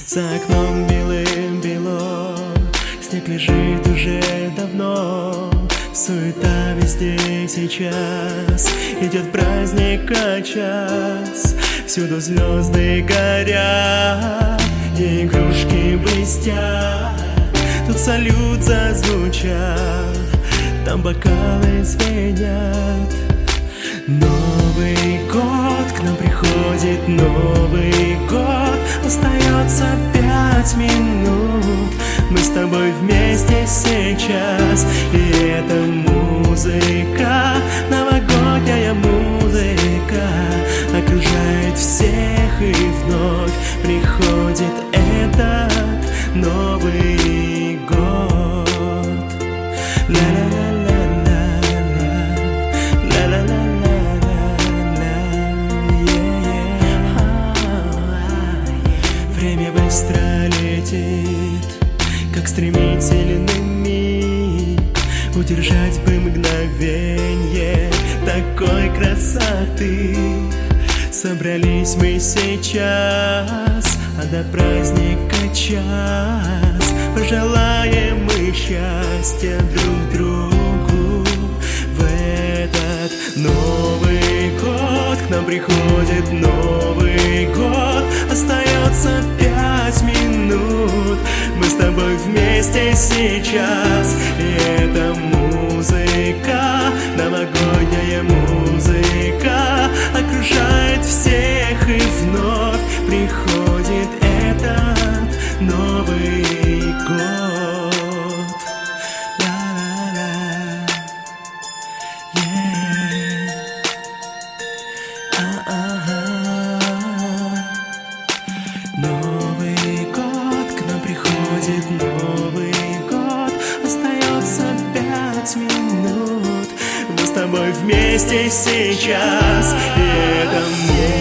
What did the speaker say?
За окном белым-бело, снег лежит уже давно. Суета везде сейчас, идет праздника час. Всюду звезды горят, и игрушки блестят. Тут салют зазвучал, там бокалы звенят. Новый год, к нам приходит Новый год. Остается 5 минут, мы с тобой вместе сейчас. И эта музыка, новогодняя музыка, окружает всех, и вновь приходит этот Новый год. Время быстро летит, как стремительный миг. Удержать бы мгновенье такой красоты. Собрались мы сейчас, а до праздника час. Пожелаем мы счастья друг другу в этот Новый год. К нам приходит Новый год. Остается 5 минут, мы с тобой вместе сейчас. И эта музыка, новогодняя музыка, окружает всех, и вновь приходит этот Новый год. Ла-ла-ла, Новый год, к нам приходит Новый год. Остается 5 минут, мы с тобой вместе сейчас. И это